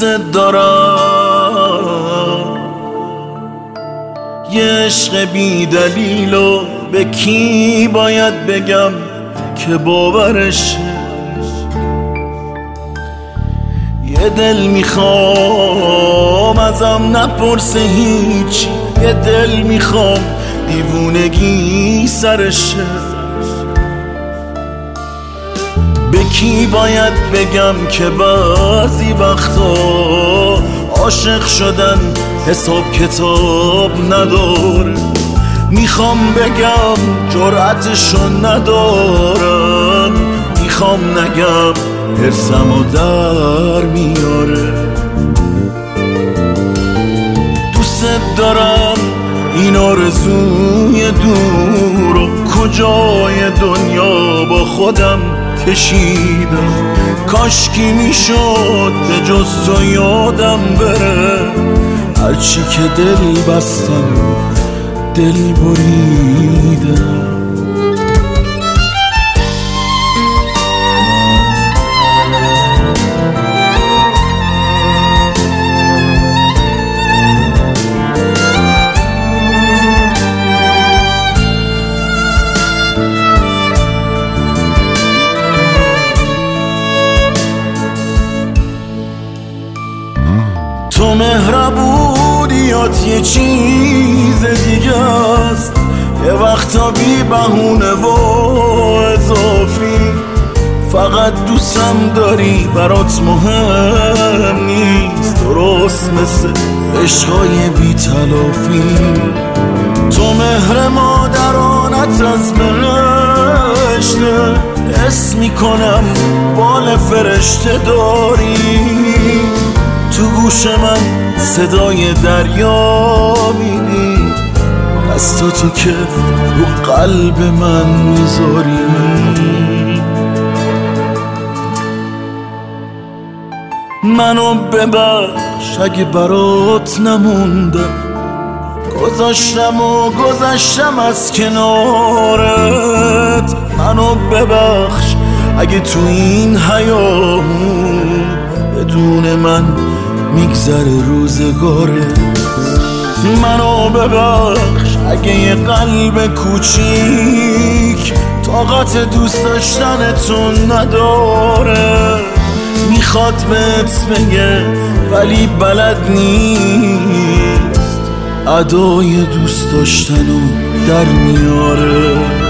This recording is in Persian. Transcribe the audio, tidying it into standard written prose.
دارم، یه عشق بی دلیلو به کی باید بگم که باورشه؟ یه دل میخوام ازم نپرسه هیچ، یه دل میخوام دیوونگی سرشه. به کی باید بگم که بعضی وقتا عاشق شدن حساب کتاب نداره؟ میخوام بگم جرأتشو ندارم، میخوام نگم حرصمو در میاره. دوست دارم این آرزوی دورو کجای دنیا با خودم کشیدم. کاشکی میشد به جز تو یادم بره، هرچی که دل بستم دل بریدم. تو مهربونیات یه چیز دیگه است، یه وقتا بی بهونه و اضافی. فقط دوستم داری برات مهم نیست، درست مثل عشقای بی تلافی. تو مهر مادرانت از بهشته، حس میکنم بال فرشته داری. تو گوش من صدای دریا میدی، دستاتو که رو قلب من میذاری. منو ببخش اگه برات نموندم، گذشتم از کنارت. منو ببخش اگه تو این حیامون بدون من میگذره روزگارت. منو ببخش اگه یه قلب کوچیک طاقت دوست داشتنتون نداره. میخواد بهت بگه ولی بلد نیست، ادای دوست داشتنو در میاره.